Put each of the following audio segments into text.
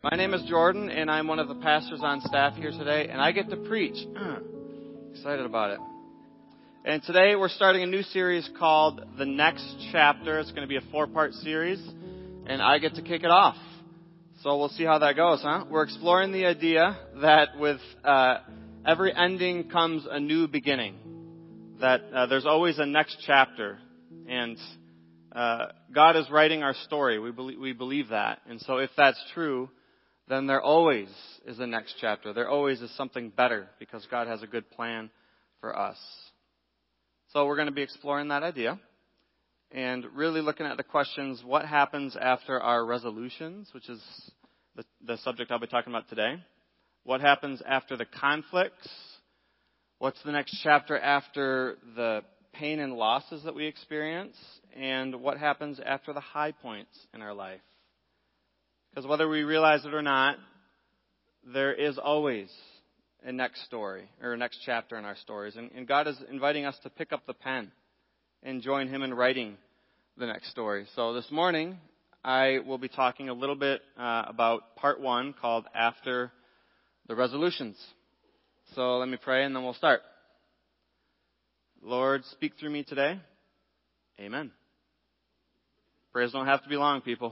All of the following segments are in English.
My name is Jordan, and I'm one of the pastors on staff here today, and I get to preach. Excited about it. And today we're starting a new series called The Next Chapter. It's going to be a 4-part series, and I get to kick it off. So we'll see how that goes, huh? We're exploring the idea that with every ending comes a new beginning, that there's always a next chapter, and God is writing our story. We believe that. And so if that's true, then there always is a next chapter. There always is something better because God has a good plan for us. So we're going to be exploring that idea and really looking at the questions, what happens after our resolutions, which is the subject I'll be talking about today. What happens after the conflicts? What's the next chapter after the pain and losses that we experience? And what happens after the high points in our life? Because whether we realize it or not, there is always a next story or a next chapter in our stories. And God is inviting us to pick up the pen and join Him in writing the next story. So this morning, I will be talking a little bit about part 1 called After the Resolutions. So let me pray and then we'll start. Lord, speak through me today. Amen. Prayers don't have to be long, people.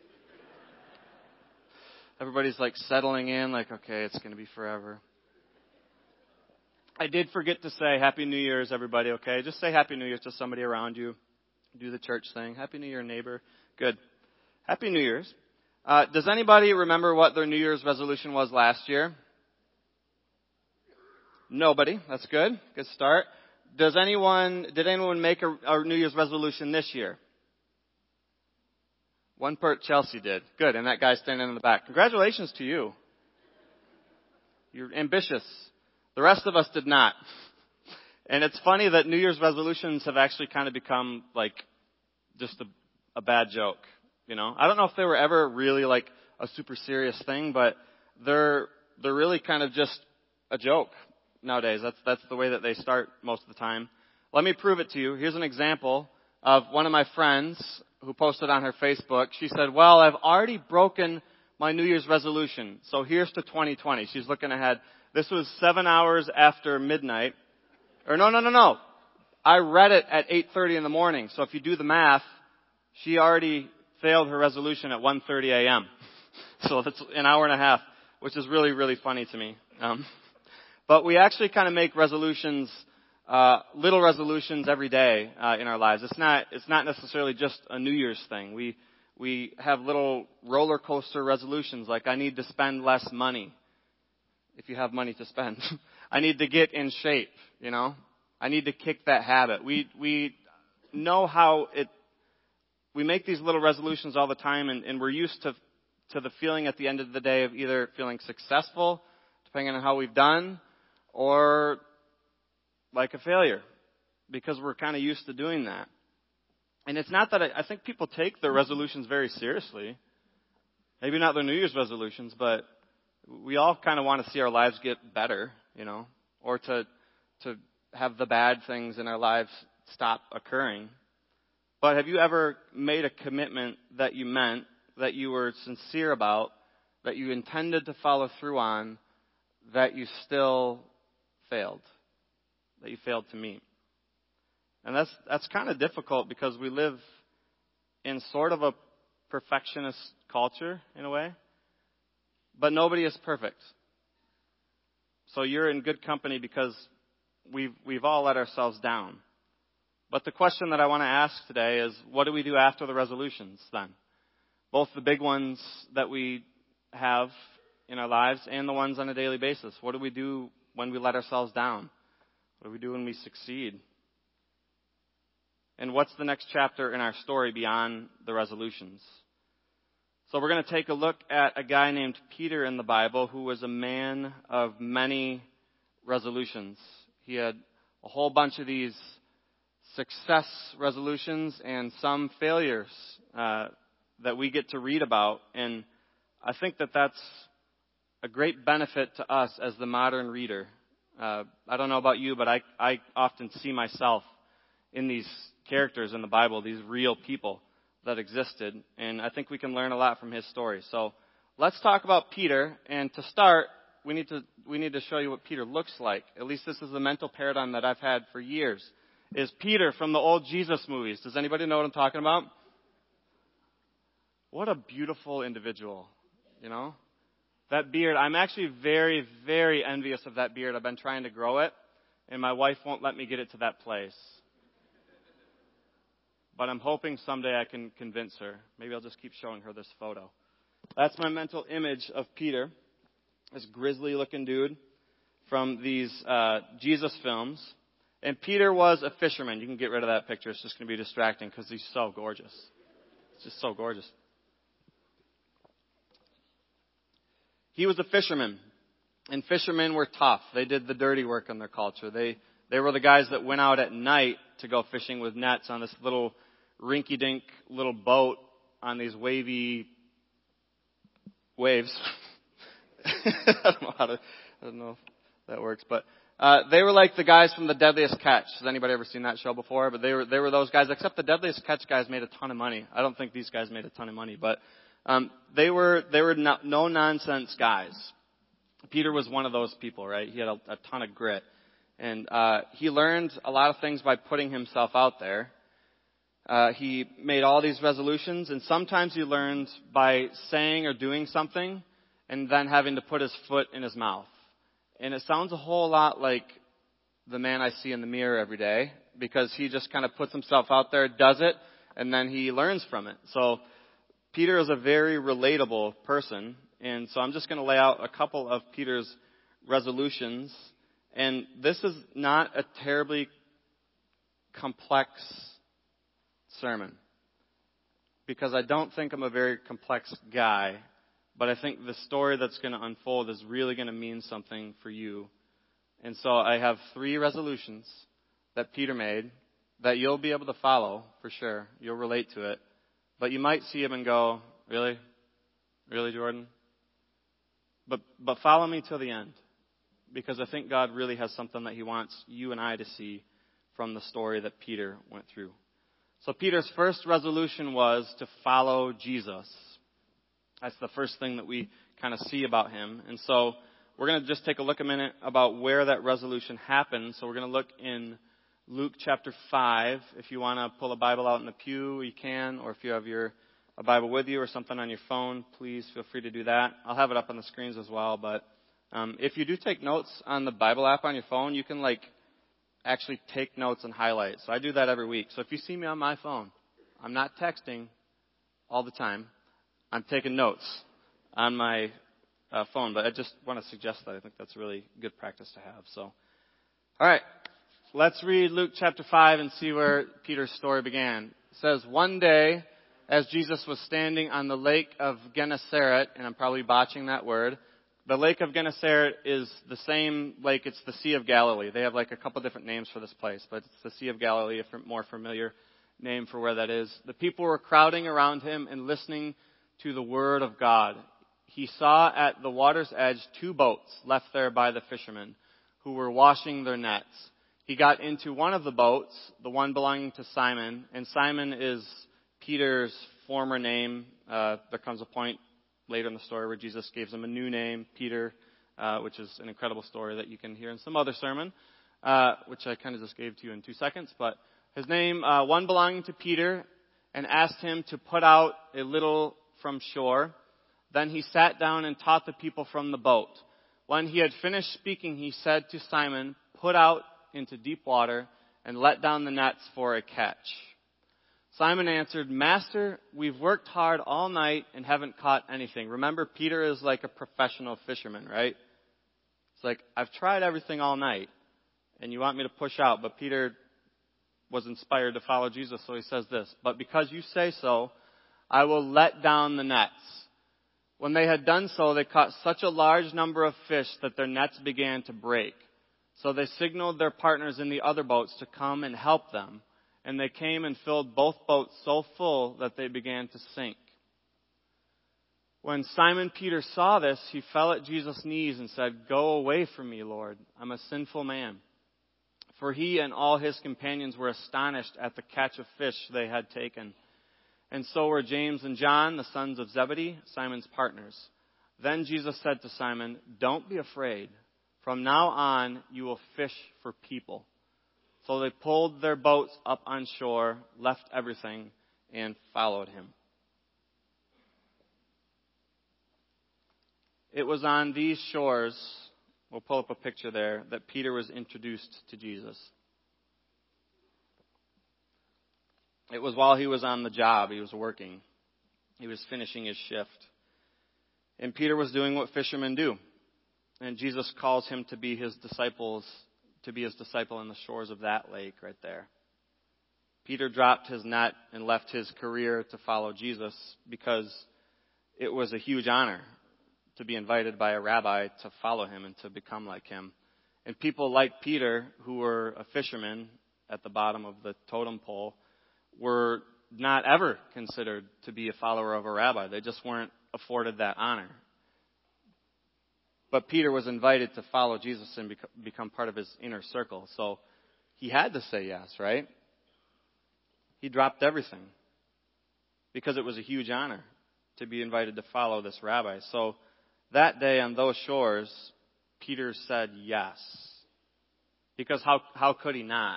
Everybody's like settling in, like, okay, it's going to be forever. I did forget to say Happy New Year's, everybody, okay? Just say Happy New Year's to somebody around you. Do the church thing. Happy New Year, neighbor. Good. Happy New Year's. Does anybody remember what their New Year's resolution was last year? Nobody. That's good. Good start. Did anyone make a New Year's resolution this year? One part Chelsea did. Good. And that guy standing in the back. Congratulations to you. You're ambitious. The rest of us did not. And it's funny that New Year's resolutions have actually kind of become like just a bad joke. You know, I don't know if they were ever really like a super serious thing, but they're really kind of just a joke nowadays. That's the way that they start most of the time. Let me prove it to you. Here's an example of one of my friends who posted on her Facebook. She said, well, I've already broken my New Year's resolution, so here's to 2020. She's looking ahead. This was 7 hours after midnight. Or no. I read it at 8:30 in the morning. So if you do the math, she already failed her resolution at 1:30 a.m. So that's an hour and a half, which is really, really funny to me. But we actually kind of make resolutions, little resolutions every day in our lives. It's not necessarily just a New Year's thing. We have little roller coaster resolutions, like I need to spend less money. If you have money to spend, I need to get in shape. You know, I need to kick that habit. We know how we make these little resolutions all the time, and we're used to the feeling at the end of the day of either feeling successful, depending on how we've done, or like a failure, because we're kind of used to doing that. And it's not that I think people take their resolutions very seriously. Maybe not their New Year's resolutions, but we all kind of want to see our lives get better, you know, or to have the bad things in our lives stop occurring. But have you ever made a commitment that you meant, that you were sincere about, that you intended to follow through on, that you still failed? That you failed to meet? And that's kind of difficult because we live in sort of a perfectionist culture in a way. But nobody is perfect. So you're in good company because we've all let ourselves down. But the question that I want to ask today is, what do we do after the resolutions then? Both the big ones that we have in our lives and the ones on a daily basis. What do we do when we let ourselves down? What do we do when we succeed? And what's the next chapter in our story beyond the resolutions? So we're going to take a look at a guy named Peter in the Bible who was a man of many resolutions. He had a whole bunch of these success resolutions and some failures that we get to read about. And I think that that's a great benefit to us as the modern reader. I don't know about you, but I often see myself in these characters in the Bible, these real people that existed, and I think we can learn a lot from his story. So let's talk about Peter. And to start, we need to show you what Peter looks like. At least this is the mental paradigm that I've had for years. Is Peter from the old Jesus movies. Does anybody know what I'm talking about? What a beautiful individual, you know? That beard, I'm actually very, very envious of that beard. I've been trying to grow it, and my wife won't let me get it to that place. But I'm hoping someday I can convince her. Maybe I'll just keep showing her this photo. That's my mental image of Peter, this grizzly-looking dude from these Jesus films. And Peter was a fisherman. You can get rid of that picture. It's just going to be distracting because he's so gorgeous. It's just so gorgeous. He was a fisherman. And fishermen were tough. They did the dirty work in their culture. They were the guys that went out at night to go fishing with nets on this little rinky-dink little boat on these wavy waves. I don't know if that works, but they were like the guys from The Deadliest Catch. Has anybody ever seen that show before? But they were those guys, except The Deadliest Catch guys made a ton of money. I don't think these guys made a ton of money, but they were no nonsense guys. Peter was one of those people, right? He had a ton of grit. And he learned a lot of things by putting himself out there. He made all these resolutions, and sometimes he learned by saying or doing something and then having to put his foot in his mouth. And it sounds a whole lot like the man I see in the mirror every day, because he just kind of puts himself out there, does it, and then he learns from it. So Peter is a very relatable person, and so I'm just going to lay out a couple of Peter's resolutions. And this is not a terribly complex sermon, because I don't think I'm a very complex guy, but I think the story that's going to unfold is really going to mean something for you. And so I have 3 resolutions that Peter made that you'll be able to follow for sure. You'll relate to it. But you might see him and go, really? Really, Jordan? But follow me till the end, because I think God really has something that he wants you and I to see from the story that Peter went through. So Peter's first resolution was to follow Jesus. That's the first thing that we kind of see about him. And so we're going to just take a look a minute about where that resolution happened. So we're going to look in Luke chapter 5. If you want to pull a Bible out in the pew, you can. Or if you have a Bible with you or something on your phone, please feel free to do that. I'll have it up on the screens as well. But if you do take notes on the Bible app on your phone, you can actually take notes and highlight. So I do that every week. So if you see me on my phone, I'm not texting all the time. I'm taking notes on my phone, but I just want to suggest that. I think that's really good practice to have. So, all right, let's read Luke chapter 5 and see where Peter's story began. It says, one day, as Jesus was standing on the lake of Gennesaret, and I'm probably botching that word. The lake of Gennesaret is the same lake. It's the Sea of Galilee. They have a couple different names for this place, but it's the Sea of Galilee, a more familiar name for where that is. The people were crowding around him and listening to the word of God. He saw at the water's edge 2 boats left there by the fishermen who were washing their nets. He got into one of the boats, the one belonging to Simon, and Simon is Peter's former name. There comes a point later in the story where Jesus gives him a new name, Peter, which is an incredible story that you can hear in some other sermon, which I kind of just gave to you in 2 seconds. But his name, one belonging to Peter, and asked him to put out a little from shore. Then he sat down and taught the people from the boat. When he had finished speaking, he said to Simon, put out into deep water and let down the nets for a catch. Simon answered, Master, we've worked hard all night and haven't caught anything. Remember, Peter is like a professional fisherman, right? It's like, I've tried everything all night, and you want me to push out. But Peter was inspired to follow Jesus, so he says this, but because you say so, I will let down the nets. When they had done so, they caught such a large number of fish that their nets began to break. So they signaled their partners in the other boats to come and help them. And they came and filled both boats so full that they began to sink. When Simon Peter saw this, he fell at Jesus' knees and said, Go away from me, Lord. I'm a sinful man. For he and all his companions were astonished at the catch of fish they had taken. And so were James and John, the sons of Zebedee, Simon's partners. Then Jesus said to Simon, "Don't be afraid. From now on, you will fish for people." So they pulled their boats up on shore, left everything, and followed him. It was on these shores, we'll pull up a picture there, that Peter was introduced to Jesus. It was while he was on the job, he was working. He was finishing his shift. And Peter was doing what fishermen do. And Jesus calls him to be his disciple in the shores of that lake right there. Peter dropped his net and left his career to follow Jesus because it was a huge honor to be invited by a rabbi to follow him and to become like him. And people like Peter, who were a fisherman at the bottom of the totem pole, were not ever considered to be a follower of a rabbi. They just weren't afforded that honor. But Peter was invited to follow Jesus and become part of his inner circle. So he had to say yes, right? He dropped everything because it was a huge honor to be invited to follow this rabbi. So that day on those shores, Peter said yes. Because how could he not?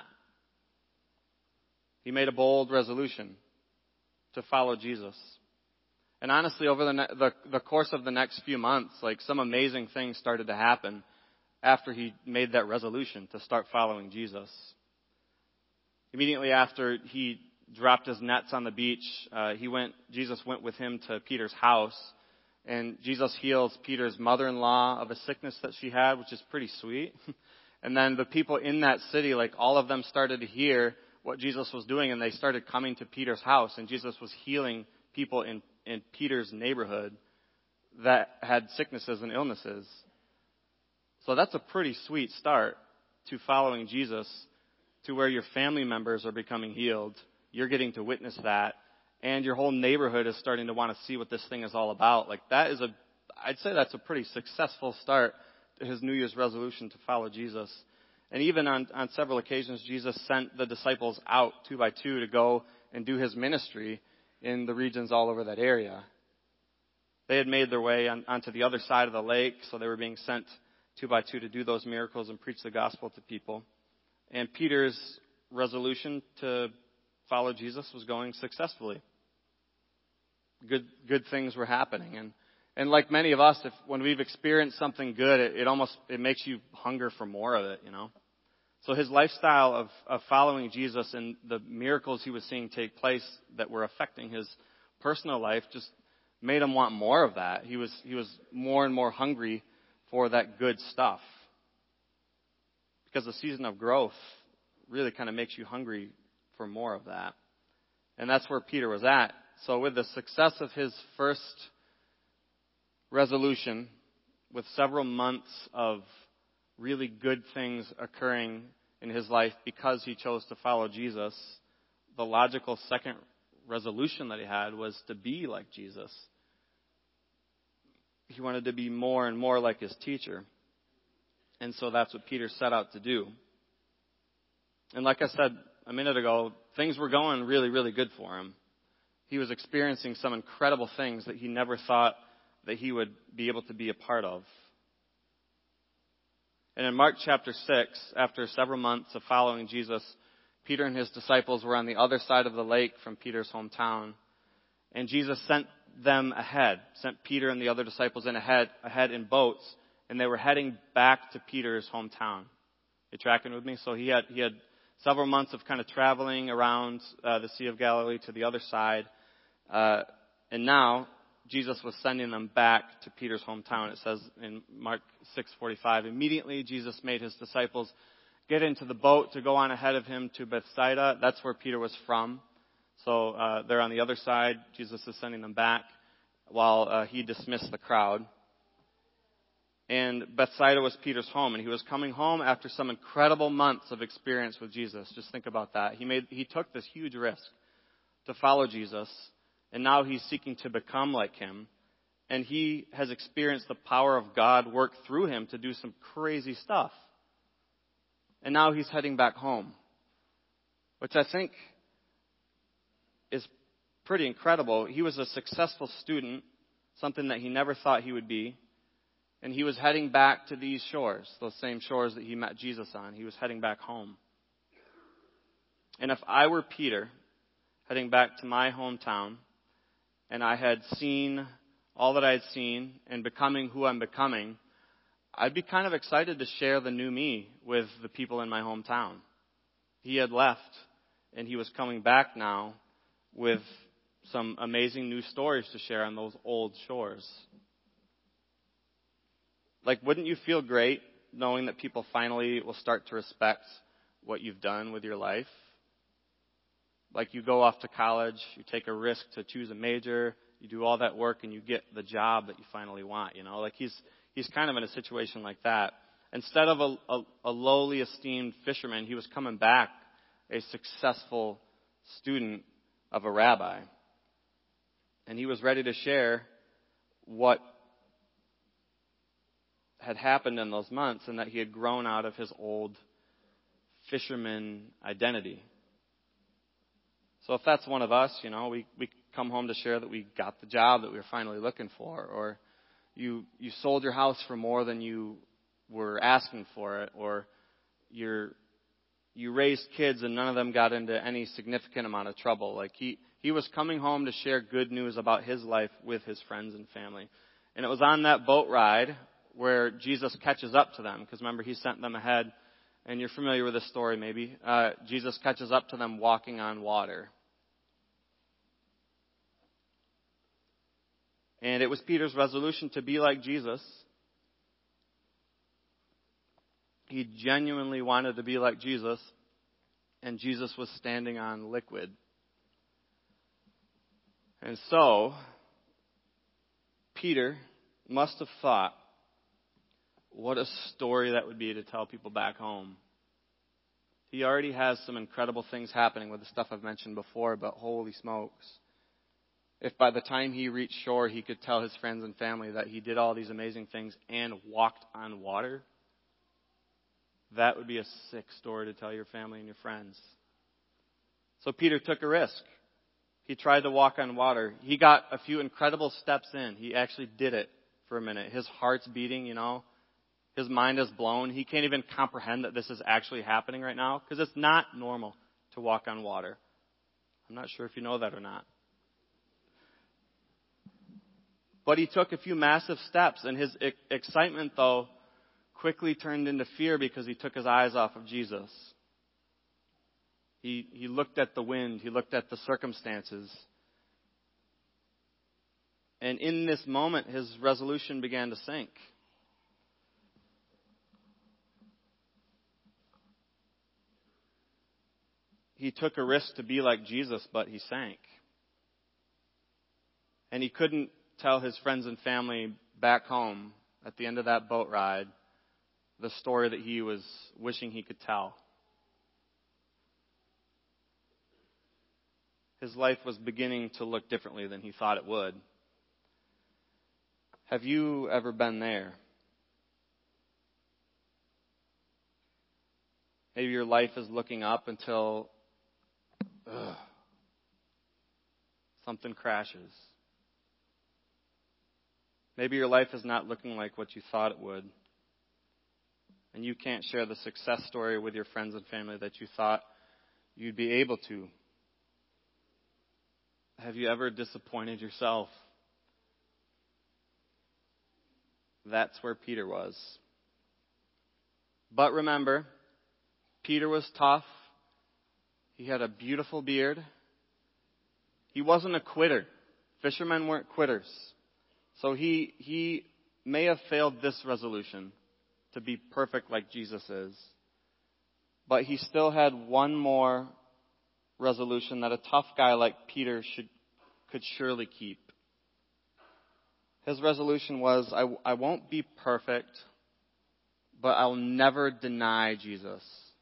He made a bold resolution to follow Jesus. And honestly, over the course of the next few months, like some amazing things started to happen after he made that resolution to start following Jesus. Immediately after he dropped his nets on the beach, Jesus went with him to Peter's house, and Jesus heals Peter's mother-in-law of a sickness that she had, which is pretty sweet. And then the people in that city, like all of them started to hear what Jesus was doing, and they started coming to Peter's house, and Jesus was healing people in Peter's neighborhood that had sicknesses and illnesses. So that's a pretty sweet start to following Jesus, to where your family members are becoming healed. You're getting to witness that, and your whole neighborhood is starting to want to see what this thing is all about. Like I'd say that's a pretty successful start to his New Year's resolution to follow Jesus. And even on several occasions, Jesus sent the disciples out 2 by 2 to go and do his ministry in the regions all over that area. They had made their way onto the other side of the lake, so they were being sent 2 by 2 to do those miracles and preach the gospel to people. And Peter's resolution to follow Jesus was going successfully. Good things were happening. And like many of us, when we've experienced something good, it makes you hunger for more of it, you know. So his lifestyle of following Jesus and the miracles he was seeing take place that were affecting his personal life just made him want more of that. He was more and more hungry for that good stuff. Because the season of growth really kind of makes you hungry for more of that. And that's where Peter was at. So with the success of his first resolution, with several months of really good things occurring in his life because he chose to follow Jesus, the logical second resolution that he had was to be like Jesus. He wanted to be more and more like his teacher. And so that's what Peter set out to do. And like I said a minute ago, things were going really, really good for him. He was experiencing some incredible things that he never thought that he would be able to be a part of. And in Mark chapter 6, after several months of following Jesus, Peter and his disciples were on the other side of the lake from Peter's hometown. And Jesus sent Peter and the other disciples ahead in boats, and they were heading back to Peter's hometown. You tracking with me? So he had several months of kind of traveling around the Sea of Galilee to the other side. And now Jesus was sending them back to Peter's hometown. It says in Mark 6:45, immediately Jesus made his disciples get into the boat to go on ahead of him to Bethsaida. That's where Peter was from. So they're on the other side. Jesus is sending them back while he dismissed the crowd. And Bethsaida was Peter's home, and he was coming home after some incredible months of experience with Jesus. Just think about that. He took this huge risk to follow Jesus, and now he's seeking to become like him. And he has experienced the power of God work through him to do some crazy stuff. And now he's heading back home, which I think is pretty incredible. He was a successful student, something that he never thought he would be. And he was heading back to these shores, those same shores that he met Jesus on. He was heading back home. And if I were Peter, heading back to my hometown, and I had seen all that I had seen and becoming who I'm becoming, I'd be kind of excited to share the new me with the people in my hometown. He had left, and he was coming back now with some amazing new stories to share on those old shores. Like, wouldn't you feel great knowing that people finally will start to respect what you've done with your life? Like, you go off to college, you take a risk to choose a major, you do all that work, and you get the job that you finally want, you know? Like, he's kind of in a situation like that. Instead of a lowly esteemed fisherman, he was coming back a successful student of a rabbi. And he was ready to share what had happened in those months and that he had grown out of his old fisherman identity. So if that's one of us, you know, we come home to share that we got the job that we were finally looking for, or you sold your house for more than you were asking for it, or you raised kids and none of them got into any significant amount of trouble. Like he was coming home to share good news about his life with his friends and family. And it was on that boat ride where Jesus catches up to them, because remember, he sent them ahead. And you're familiar with this story maybe. Jesus catches up to them walking on water. And it was Peter's resolution to be like Jesus. He genuinely wanted to be like Jesus, and Jesus was standing on liquid. And so, Peter must have thought, what a story that would be to tell people back home. He already has some incredible things happening with the stuff I've mentioned before, but holy smokes. If by the time he reached shore, he could tell his friends and family that he did all these amazing things and walked on water, that would be a sick story to tell your family and your friends. So Peter took a risk. He tried to walk on water. He got a few incredible steps in. He actually did it for a minute. His heart's beating, you know. His mind is blown. He can't even comprehend that this is actually happening right now, because it's not normal to walk on water. I'm not sure if you know that or not. But he took a few massive steps, and his excitement, though, quickly turned into fear because he took his eyes off of Jesus. He looked at the wind. He looked at the circumstances. And in this moment, his resolution began to sink. He took a risk to be like Jesus, but he sank. And he couldn't tell his friends and family back home at the end of that boat ride the story that he was wishing he could tell. His life was beginning to look differently than he thought it would. Have you ever been there? Maybe your life is looking up until something crashes. Maybe your life is not looking like what you thought it would. And you can't share the success story with your friends and family that you thought you'd be able to. Have you ever disappointed yourself? That's where Peter was. But remember, Peter was tough. He had a beautiful beard. He wasn't a quitter. Fishermen weren't quitters. So he may have failed this resolution to be perfect like Jesus is. But he still had one more resolution that a tough guy like Peter could surely keep. His resolution was, I won't be perfect, but I'll never deny Jesus.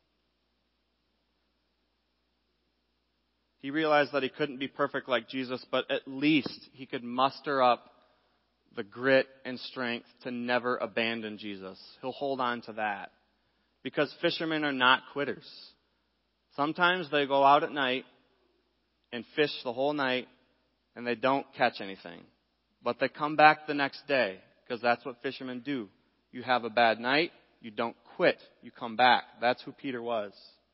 He realized that he couldn't be perfect like Jesus, but at least he could muster up the grit and strength to never abandon Jesus. He'll hold on to that. Because fishermen are not quitters. Sometimes they go out at night and fish the whole night and they don't catch anything. But they come back the next day, because that's what fishermen do. You have a bad night, you don't quit, you come back. That's who Peter was.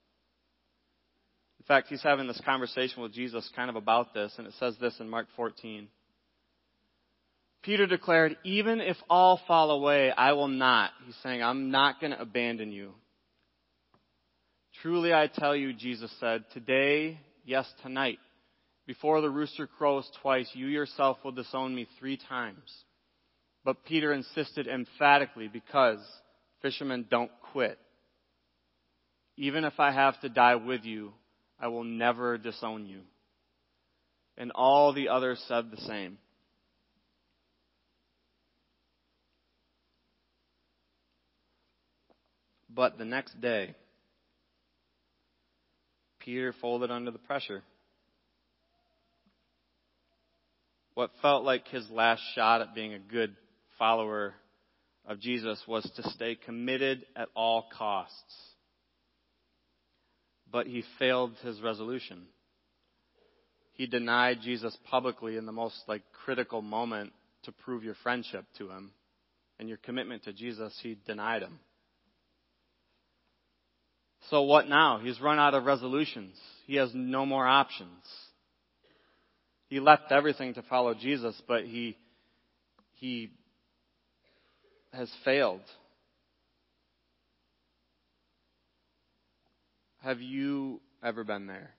In fact, he's having this conversation with Jesus kind of about this, and it says this in Mark 14. Peter declared, "Even if all fall away, I will not." He's saying, "I'm not going to abandon you." "Truly I tell you," Jesus said, "today, yes, tonight, before the rooster crows twice, you yourself will disown me 3 times. But Peter insisted emphatically, because fishermen don't quit. "Even if I have to die with you, I will never disown you." And all the others said the same. But the next day, Peter folded under the pressure. What felt like his last shot at being a good follower of Jesus was to stay committed at all costs. But he failed his resolution. He denied Jesus publicly in the most critical moment to prove your friendship to him and your commitment to Jesus. He denied him. So what now? He's run out of resolutions. He has no more options. He left everything to follow Jesus, but he has failed. Have you ever been there?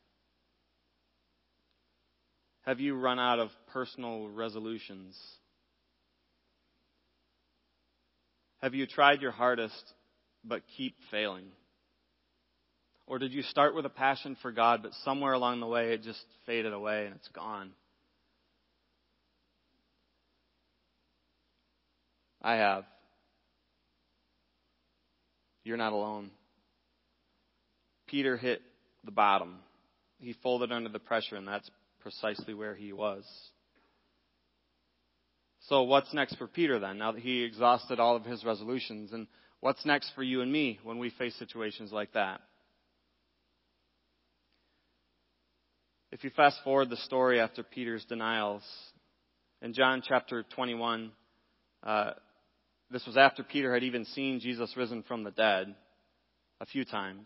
Have you run out of personal resolutions? Have you tried your hardest but keep failing? Or did you start with a passion for God, but somewhere along the way it just faded away and it's gone? I have. You're not alone. Peter hit the bottom. He folded under the pressure, and that's precisely where he was. So what's next for Peter then, now that he exhausted all of his resolutions? And what's next for you and me when we face situations like that? If you fast forward the story after Peter's denials, in John chapter 21, this was after Peter had even seen Jesus risen from the dead a few times.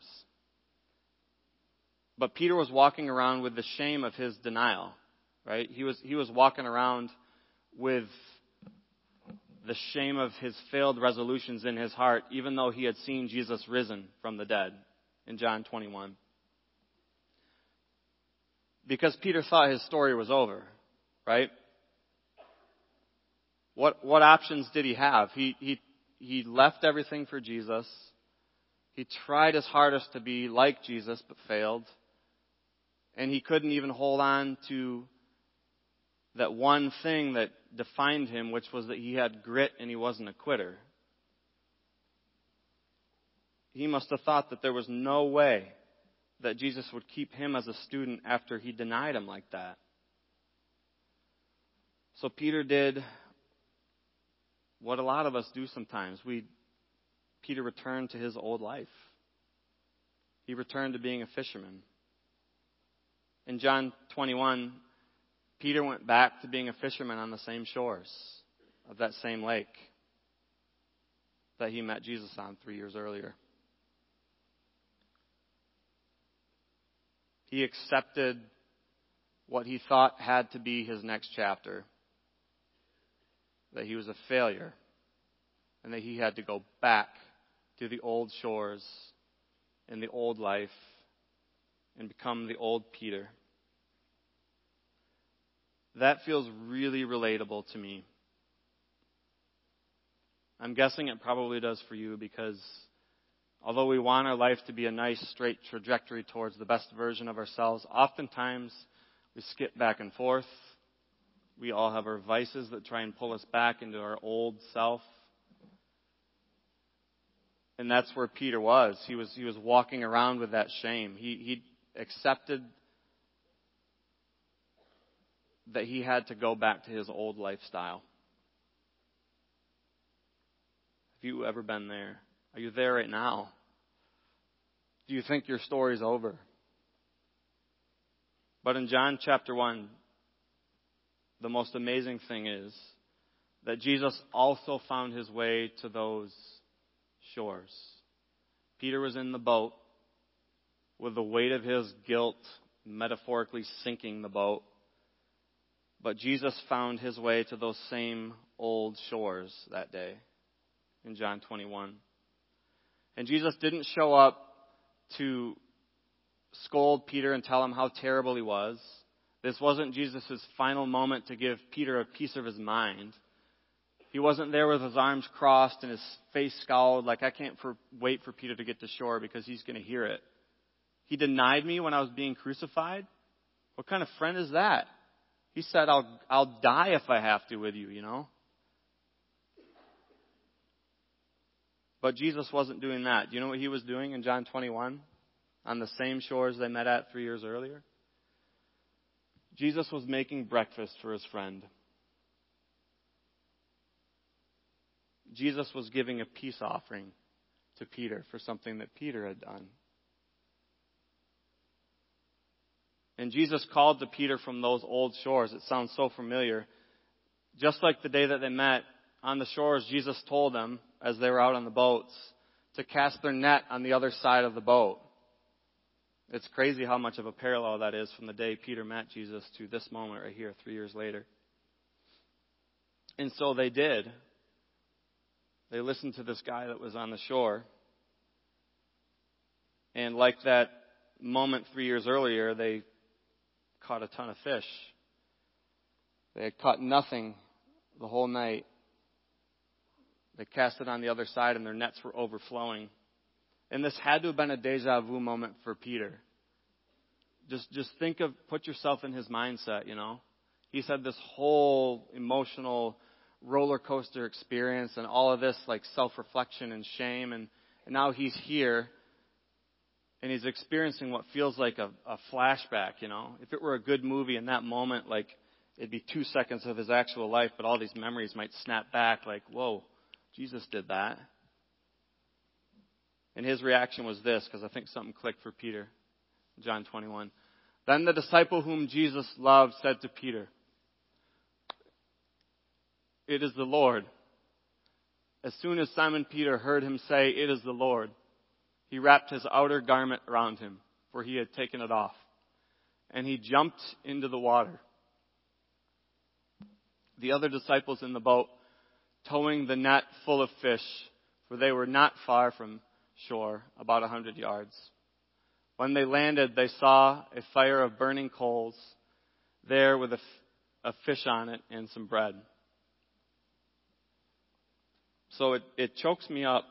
But Peter was walking around with the shame of his denial, right? He was walking around with the shame of his failed resolutions in his heart, even though he had seen Jesus risen from the dead in John 21. Because Peter thought his story was over, right? What options did he have? He left everything for Jesus. He tried his hardest to be like Jesus, but failed. And he couldn't even hold on to that one thing that defined him, which was that he had grit and he wasn't a quitter. He must have thought that there was no way that Jesus would keep him as a student after he denied him like that. So Peter did what a lot of us do sometimes. Peter returned to his old life. He returned to being a fisherman. In John 21, Peter went back to being a fisherman on the same shores of that same lake that he met Jesus on 3 years earlier. He accepted what he thought had to be his next chapter, that he was a failure, and that he had to go back to the old shores and the old life and become the old Peter. That feels really relatable to me. I'm guessing it probably does for you, because although we want our life to be a nice, straight trajectory towards the best version of ourselves, oftentimes we skip back and forth. We all have our vices that try and pull us back into our old self. And that's where Peter was. He was walking around with that shame. He accepted that he had to go back to his old lifestyle. Have you ever been there? Are you there right now? Do you think your story's over? But in John chapter 1, the most amazing thing is that Jesus also found his way to those shores. Peter was in the boat with the weight of his guilt metaphorically sinking the boat. But Jesus found his way to those same old shores that day in John 21. And Jesus didn't show up to scold Peter and tell him how terrible he was. This wasn't Jesus' final moment to give Peter a piece of his mind. He wasn't there with his arms crossed and his face scowled like, I can't wait for Peter to get to shore because he's going to hear it. He denied me when I was being crucified? What kind of friend is that? He said, I'll die if I have to with you, you know. But Jesus wasn't doing that. Do you know what he was doing in John 21? On the same shores they met at 3 years earlier? Jesus was making breakfast for his friend. Jesus was giving a peace offering to Peter for something that Peter had done. And Jesus called to Peter from those old shores. It sounds so familiar. Just like the day that they met on the shores, Jesus told them, as they were out on the boats, to cast their net on the other side of the boat. It's crazy how much of a parallel that is from the day Peter met Jesus to this moment right here, 3 years later. And so they did. They listened to this guy that was on the shore. And like that moment 3 years earlier, they caught a ton of fish. They had caught nothing the whole night. They cast it on the other side and their nets were overflowing. And this had to have been a deja vu moment for Peter. Just put yourself in his mindset, you know. He's had this whole emotional roller coaster experience and all of this like self-reflection and shame. And now he's here and he's experiencing what feels like a flashback, you know. If it were a good movie in that moment, like it'd be 2 seconds of his actual life, but all these memories might snap back like, whoa, Jesus did that. And his reaction was this, because I think something clicked for Peter. John 21. Then the disciple whom Jesus loved said to Peter, "It is the Lord." As soon as Simon Peter heard him say, "It is the Lord," he wrapped his outer garment around him, for he had taken it off, and he jumped into the water. The other disciples in the boat, towing the net full of fish, for they were not far from shore, about 100 yards. When they landed, they saw a fire of burning coals there with a fish on it and some bread. So it chokes me up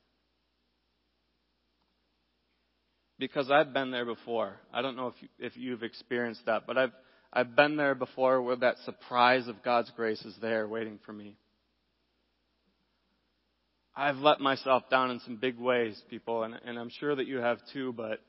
because I've been there before. I don't know if you've experienced that, but I've been there before where that surprise of God's grace is there waiting for me. I've let myself down in some big ways, people, and I'm sure that you have too, but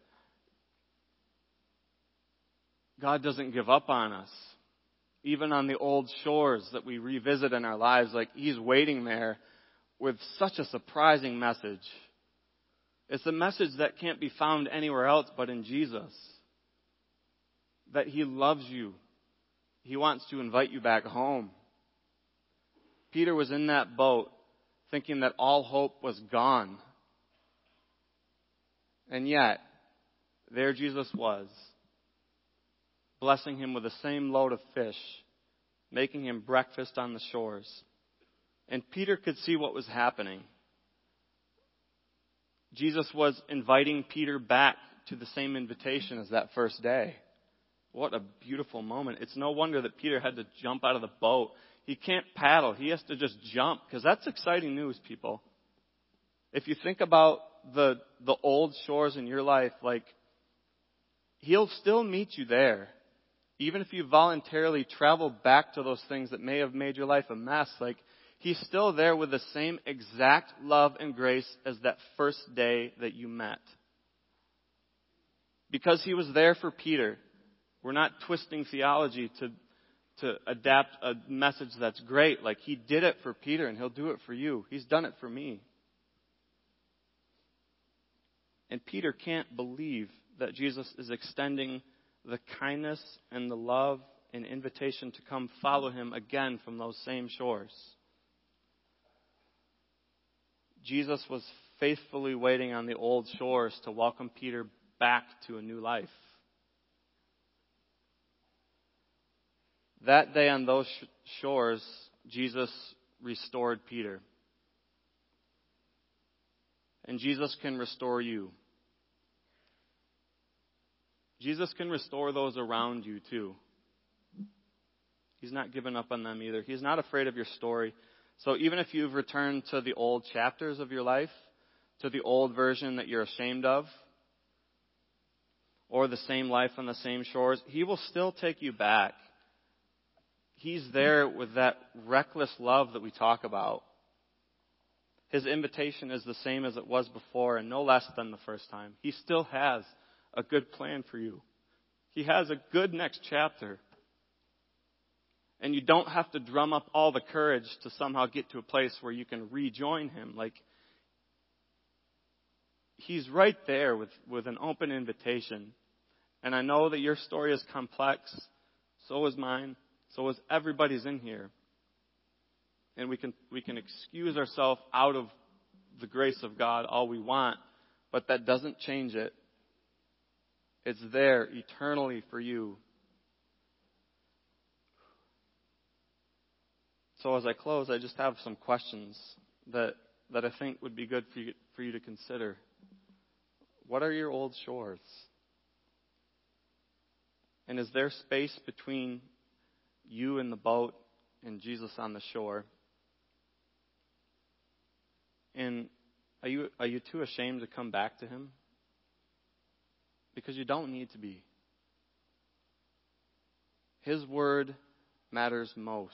God doesn't give up on us. Even on the old shores that we revisit in our lives, like He's waiting there with such a surprising message. It's a message that can't be found anywhere else but in Jesus. That He loves you. He wants to invite you back home. Peter was in that boat thinking that all hope was gone. And yet, there Jesus was, blessing him with the same load of fish, making him breakfast on the shores. And Peter could see what was happening. Jesus was inviting Peter back to the same invitation as that first day. What a beautiful moment. It's no wonder that Peter had to jump out of the boat. He can't paddle. He has to just jump, because that's exciting news, people. If you think about the old shores in your life, like, He'll still meet you there. Even if you voluntarily travel back to those things that may have made your life a mess, like, He's still there with the same exact love and grace as that first day that you met. Because He was there for Peter. We're not twisting theology to adapt a message that's great. Like, He did it for Peter and He'll do it for you. He's done it for me. And Peter can't believe that Jesus is extending the kindness and the love and invitation to come follow Him again from those same shores. Jesus was faithfully waiting on the old shores to welcome Peter back to a new life. That day on those shores, Jesus restored Peter. And Jesus can restore you. Jesus can restore those around you too. He's not given up on them either. He's not afraid of your story. So even if you've returned to the old chapters of your life, to the old version that you're ashamed of, or the same life on the same shores, He will still take you back. He's there with that reckless love that we talk about. His invitation is the same as it was before and no less than the first time. He still has a good plan for you. He has a good next chapter. And you don't have to drum up all the courage to somehow get to a place where you can rejoin Him. He's right there with an open invitation. And I know that your story is complex. So is mine. So is everybody's in here. And we can excuse ourselves out of the grace of God all we want, but that doesn't change it. It's there eternally for you. So as I close, I just have some questions that I think would be good for you to consider. What are your old shores? And is there space between you and the boat and Jesus on the shore? And are you too ashamed to come back to Him? Because you don't need to be. His word matters most.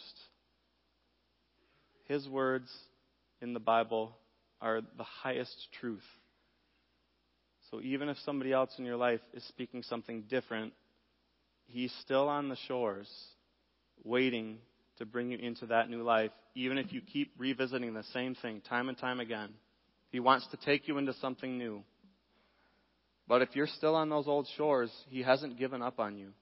His words in the Bible are the highest truth. So even if somebody else in your life is speaking something different, He's still on the shores, waiting to bring you into that new life, even if you keep revisiting the same thing time and time again. He wants to take you into something new. But if you're still on those old shores, He hasn't given up on you.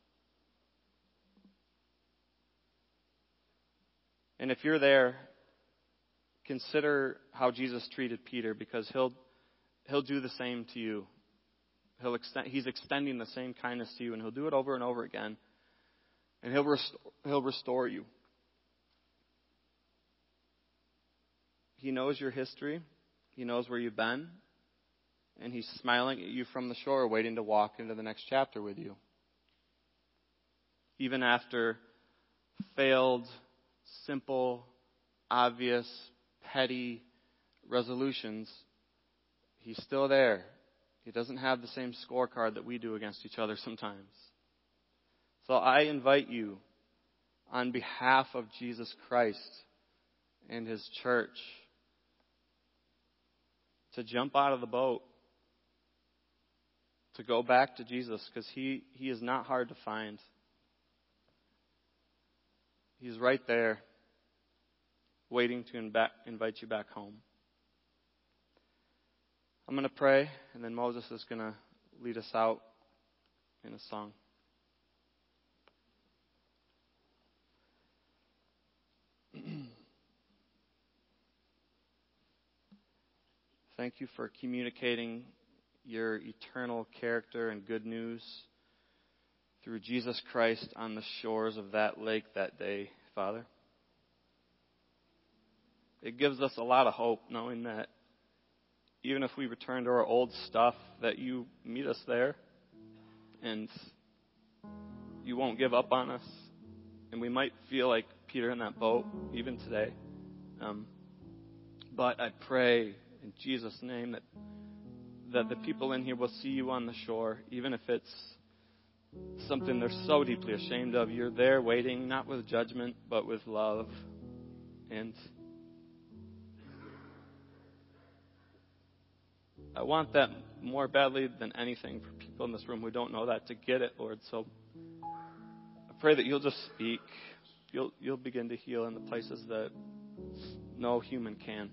And if you're there, consider how Jesus treated Peter, because He'll do the same to you. He's extending the same kindness to you, and He'll do it over and over again. And He'll restore you. He knows your history. He knows where you've been. And He's smiling at you from the shore, waiting to walk into the next chapter with you. Even after failed, simple, obvious, petty resolutions, He's still there. He doesn't have the same scorecard that we do against each other sometimes. So I invite you, on behalf of Jesus Christ and His church, to jump out of the boat, to go back to Jesus, because He is not hard to find. He's right there, waiting to invite you back home. I'm going to pray, and then Moses is going to lead us out in a song. Thank you for communicating your eternal character and good news through Jesus Christ on the shores of that lake that day, Father. It gives us a lot of hope knowing that even if we return to our old stuff, that You meet us there and You won't give up on us. And we might feel like Peter in that boat even today. But I pray in Jesus' name that the people in here will see You on the shore, even if it's something they're so deeply ashamed of. You're there waiting, not with judgment, but with love. And I want that more badly than anything for people in this room who don't know that to get it, Lord. So I pray that You'll just speak. You'll begin to heal in the places that no human can.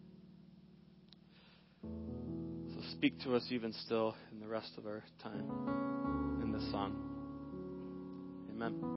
So speak to us even still in the rest of our time in this song. Amen.